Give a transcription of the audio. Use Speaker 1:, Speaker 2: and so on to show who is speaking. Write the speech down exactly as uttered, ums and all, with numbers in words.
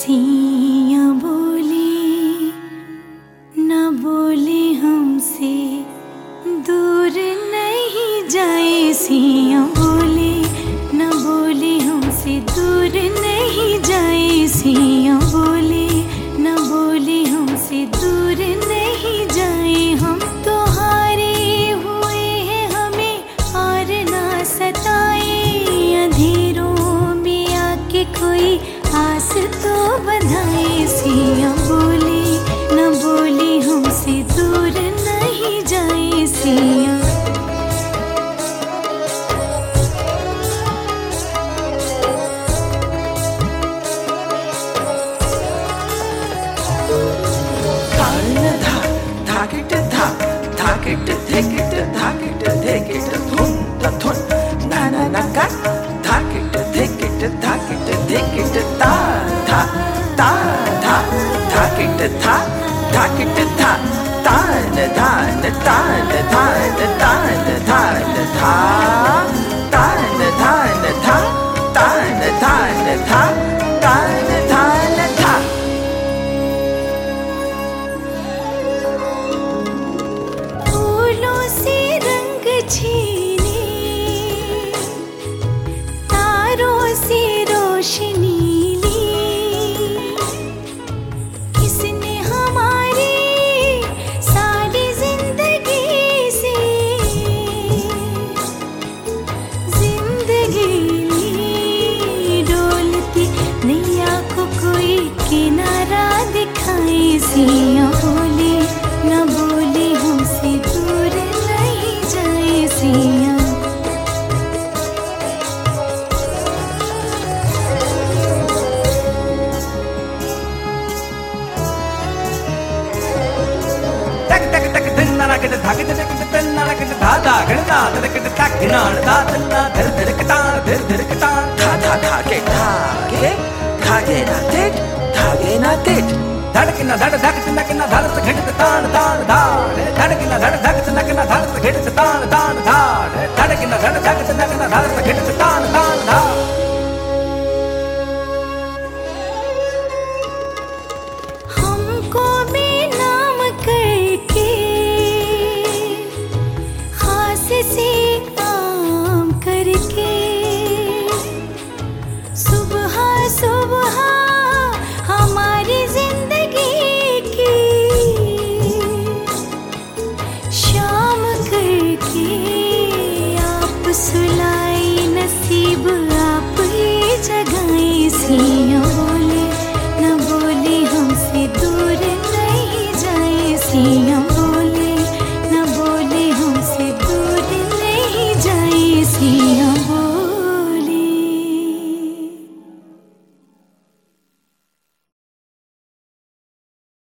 Speaker 1: सिया बोली न बोले हमसे दूर नहीं जाए। सिया बोले न बोले हमसे दूर नहीं जाए। सिया बोले न बोले हमसे दूर नहीं जाए। हम तो हारे हुए हैं हमें और ना सताए। अंधेरों में आके कोई आस तो बधाए। सिया बोले न बोले हमसे दूर नहीं जाए। सिया
Speaker 2: धाकिट धा धाकिट धेकिट धाकिट धेकिट धुन ध धुन ना ना ना का धाकिट धेकिट धाकिट धेकिट ता धा ता धा धाकिट धा धाकिट धा तान धान तान धान तान धान धा तान धान धा तान धान धा तान धान धा।
Speaker 1: छीने तारों से रोशनी ली। किसने हमारी सारी जिंदगी से जिंदगी ली। डोलती नैया को कोई किनारा दिखाए। सिया बोले न बोले हमसे दूर नहीं जाए। सिया
Speaker 2: तक तक तक दिन ना के धागे तक तक दिन ना के धाधा गणना तक तक तक ना दा तन्ना धर धर कटान धर धर कटान धा धा धा के धागे धागे ना तेज धागे ना तेज धड़क ना धड़ धक तनक ना धड़ से घट तान तान धाड़ धड़क ना धड़ धक तनक ना धड़ से घट तान तान धाड़ धड़क ना धड़ धक तनक ना धड़ से घट तान तान धाड़।